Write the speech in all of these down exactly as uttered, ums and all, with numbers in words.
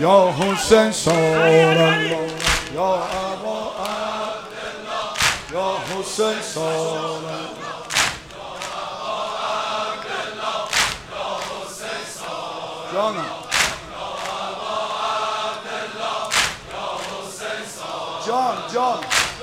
یا حسین صار الله یا ابا عبدالله یا حسین صار الله جانم جان جان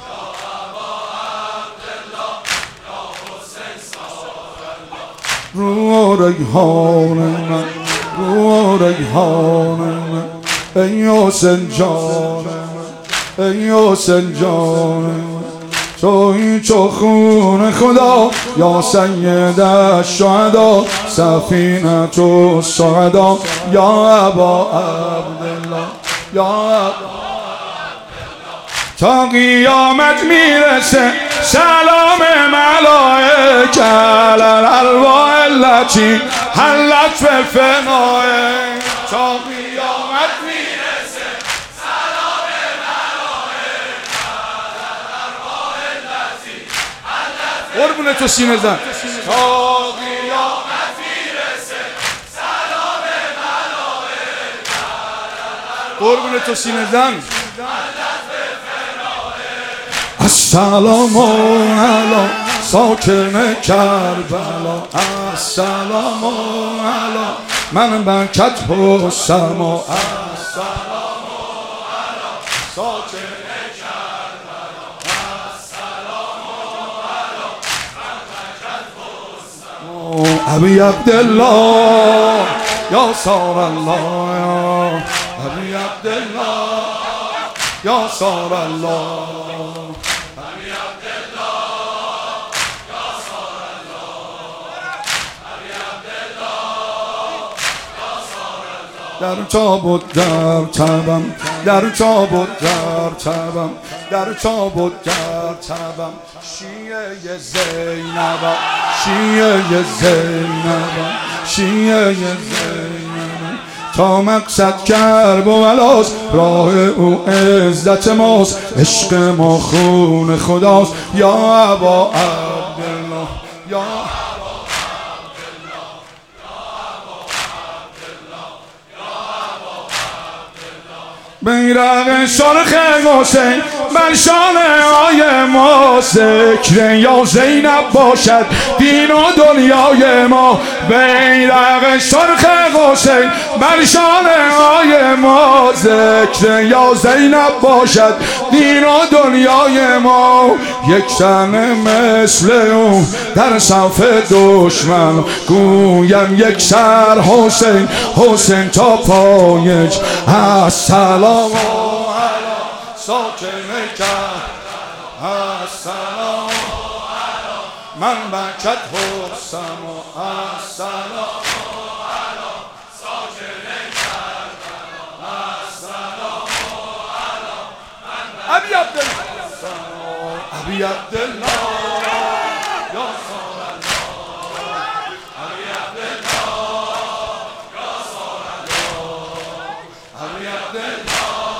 رو ریحان من رو ریحان من ای حسین جان من ای حسین جان من تویی چو خون خدا یا سید الشهدا سفینة السعدا یا ابا عبدالله یا ابا تا قیامت میرسه سلام ملائکه علی الارواح التي حلت فی الفناء تا قیامت میرسه سلام ملائکه علی الارواح التي حلت قربون تو سینه زن تا قیامت میرسه سلام ملائکه قربون تو سینه زن السلام علی ساکن کربلا السلام علی من بکت حسما السلام علی ساکن کربلا السلام علی من بکت حسما ابی عبدالله یا صار الله ابی عبدالله یا صار الله در تابوت در تبم در تابوت در تبم در تابوت در تبم شیعه زینبم شیعه زینبم شیعه زینبم تا مقصد کربلاست راه او عزت ماست عشق ما خون خداست یا ابا عبدالله یا بیرق سرخ حسین بر شانه های ما ذکر یا زینب باشد دین و دنیای ما بیرق سرخ حسین بر شانه های ما ذکر یا زینب باشد دین و دنیای ما یک تن مثل او در صف دشمن گویم یک سر حسین حسین تا پایش السلام علی ساکن کربلا السلام علی من بکت حسما السلام علی ساکن کربلا السلام علی من ابی عبدالله ابی عبدالله یا صار الله ابی عبدالله یا صار الله ابی عبدالله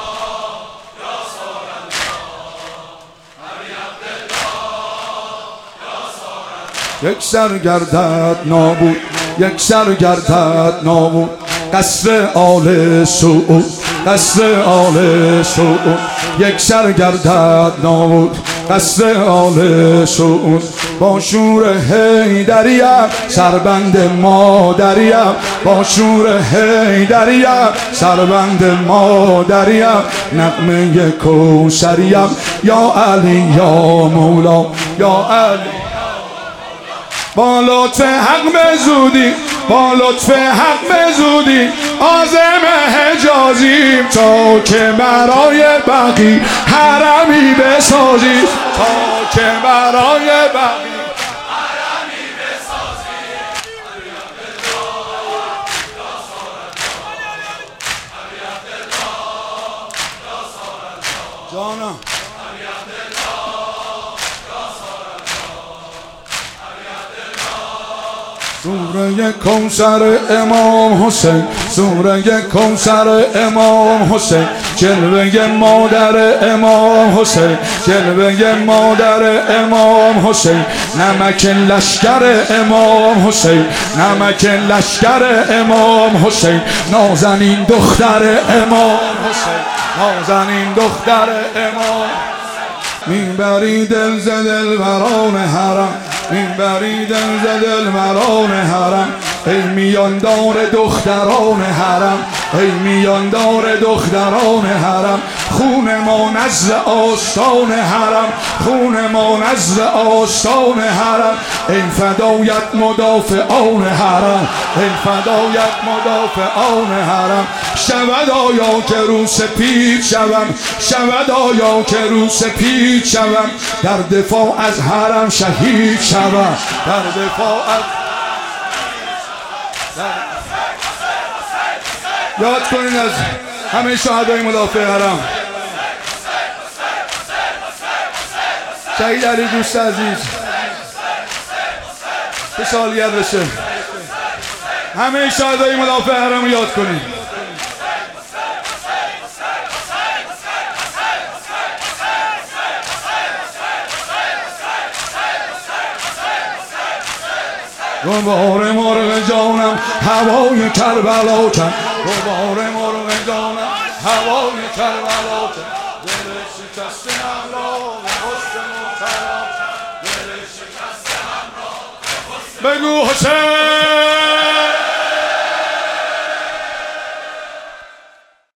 یک سر گردد نابود یک سر گردد نابود قصر آل سعود قصر آل سعود یک سر گردد نابود قصر آل سعود با شور حیدریم سربند مادریم با شور حیدریم سربند مادریم نغمه کوثریم یا علی یا مولا یا علی با لطف حق بزودی با لطف حق بزودی عازم حجازیم تا که برای بقی حرمی بسازی تا که برای بقی حرمی بسازی جانم سوره کوثر امام حسین، سوره کوثر امام حسین، جلوه مادر امام حسین، جلوه مادر امام حسین، نمک لشکر امام حسین، نمک لشکر امام حسین، نازنین دختر امام حسین، نازنین دختر امام. میبری دل ز دلبران حرم، میبری دل ز دلبران حرم، ای میاندار دختران حرم، ای میاندار دختران حرم، خون ما نزد آستان حرم، خون ما نزد آستان حرم، ای فدایت مدافعان حرم، ای فدایت مدافعان حرم. شود آیا که رو سپید شوم، شود آیا که رو سپید شوم، در دفاع از حرم شهید شوم، در دفاع از یاد کنید از همه شهدای مدافع حرم. شهید علی دوست عزیز که سالگرد بشه، همه شهدای مدافع حرم رو یاد کنید. غبار مرغ جانم هوای کربلا کن، غبار مرغ جانم هوای کربلا کن، دل شکسته همراه حسن و طلا، دل شکسته همراه. بگو حسین